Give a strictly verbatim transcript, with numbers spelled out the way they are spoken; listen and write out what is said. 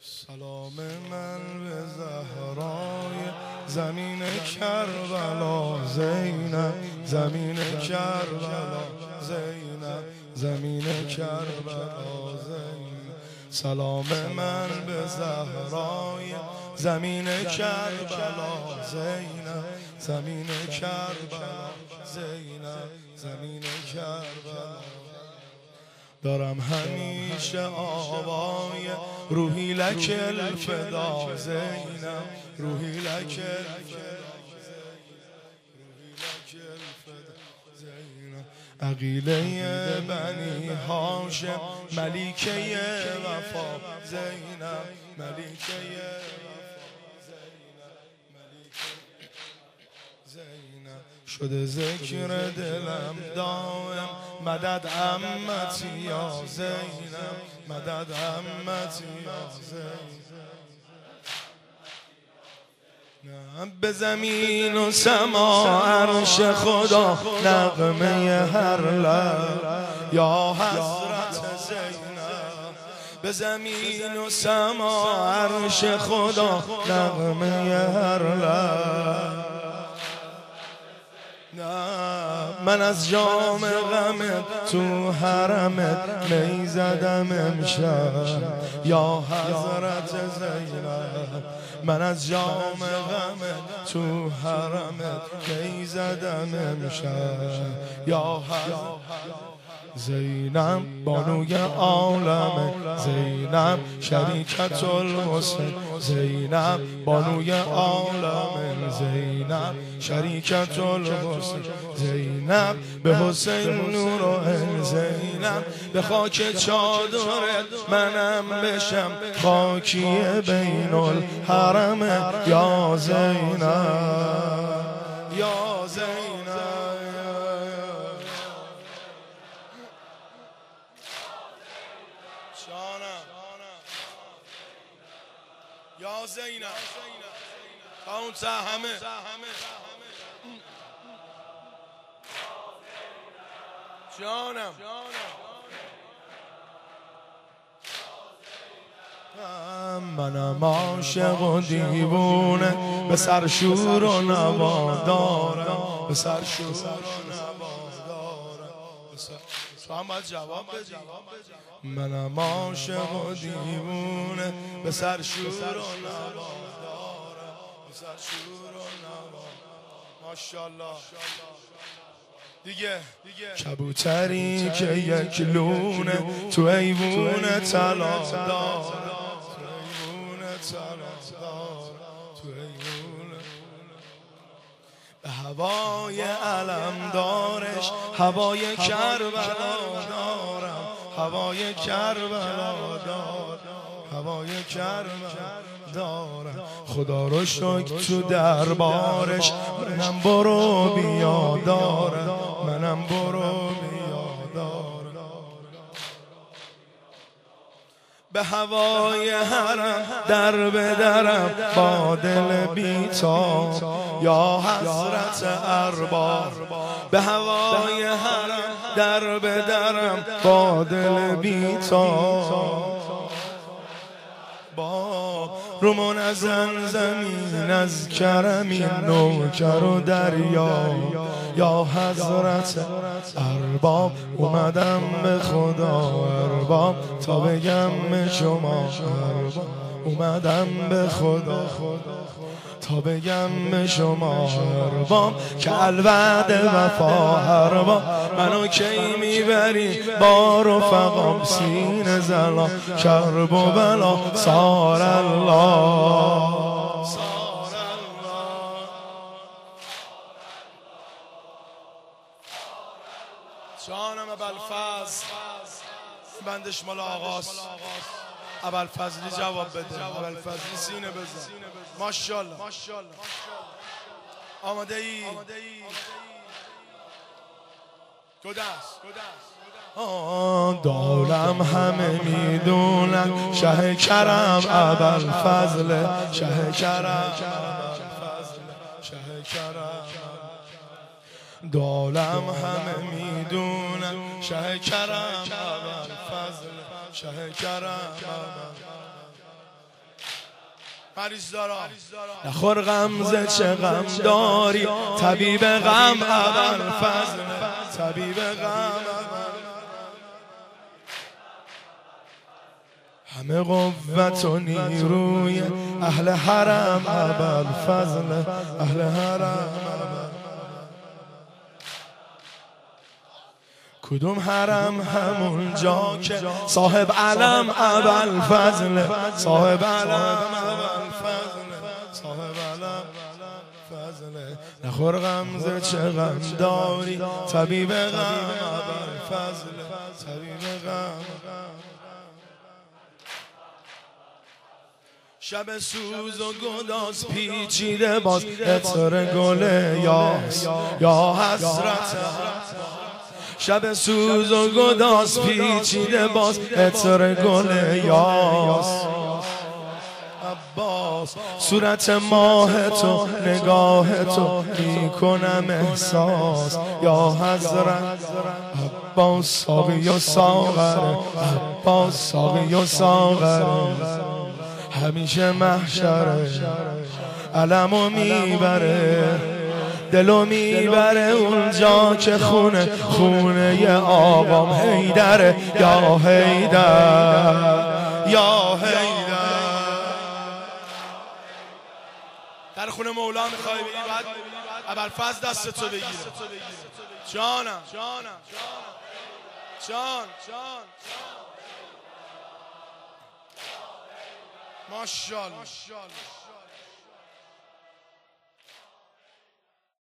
سلام من به زهرای زمین کربلا زینب، زمین کربلا زینب، زمین کربلا زینب. سلام من به زهرای زمین کربلا زینب، زمین کربلا زینب، زمین کربلا. دارم همیشه آوای روحی لک الفدا زینب، روحی لک الفدا زینب. عقیله بنی هاشم ملیکه وفا زینب، ملیکه زینب. شده ذکر دلم دائم مدد عمتی یا زینب، مدد عمتی یا زینب. به زمین و سما عرش خدا نغمه هر لب یا حضرت زینب. به زمین و سما عرش خدا نغمه هر لب. من از جام غمت تو حرمت می زدم امشب یا حضرت زینب. من از جام غمت تو حرمت می زدم امشب یا حضرت زینب. بانوی عالم زینب، شریکت الحسین زینب. بانوی عالم زینب، شریکت الحسین زینب. به حسین نور و زینب، به خاک چادرت منم بشم خاکی بین الحرم یا زینب، یا زینب. یا زینب تا اون تا همه جانم. منم عاشق و دیوونه به سرشور و نوا دارم، به سرشور و نوا دارم. تو هم باید جواب بدی. منم عاشق و دیوونه به سرشور و نوا دارم، به سرشور و نوا. ماشاءالله دیگه. کبوتری که یک لونه تو ایوونه طلا داره، تو ایوونه طلا داره، تو ایوونه. به هوای علم دارش هوای کربلا دارم، هوای کربلا دارم، هوای کربلا دارم. خدا رو شکر تو دربارش منم برو بیا دارم، منم برو بیا دارم. به هوای حرم در به درم با دل بی‌تاب یا حضرت ارباب. به هوای حرم در به درم با دل بی‌تاب. با رومان از زمین از کرمی نوکر و دریا یا حضرت ارباب. اومدم به خدا ارباب تا بگم به شما ارباب. اومدم به خدا تا بگم به شما ارباب که الوعد وفا ارباب. منو کی میبری با رفقام سینه زلا کرب و بلا سار الله. جانم ابوالفضل بندش مال آقاست. ابوالفضلی جواب بده، ابوالفضلی سینه بزن. ماشاءالله آماده ای؟ دو دست دارم همه میدونن شه کرم ابوالفضل، شه کرم شه کرم. دارم همه میدونن شه کرم ابوالفضل، شه کرم. مریض دارا نخور غمزه چه غم داری طبیب غم ابوالفضل طبیب غم همه قوت و نیروی اهل حرم ابوالفضل اهل حرم کدوم حرم همون جا که صاحب علم ابوالفضل صاحب علم ابوالفضل صاحب علم فضل نخور غمزه چه غم داری طبیب غم ابوالفضل طبیب غم شب سوز و گداز پیچیده باز عطر گل یاس یا حسرت شب سوز و گداز پیچیده باز عطر گل یاس عباس صورت ماه تو نگاه تو میکنم احساس یا حضرت عباس ساقی و ساغر عباس ساقی و ساغر همیشه محشره علمو میبره دلو میبره اونجا که خونه خونه ی آقام حیدره یا حیدر یا حیدر در خونه مولا میخوای بگی بعد ابوالفضل دست تو بگیره جانم جانم جان جان ماشاءالله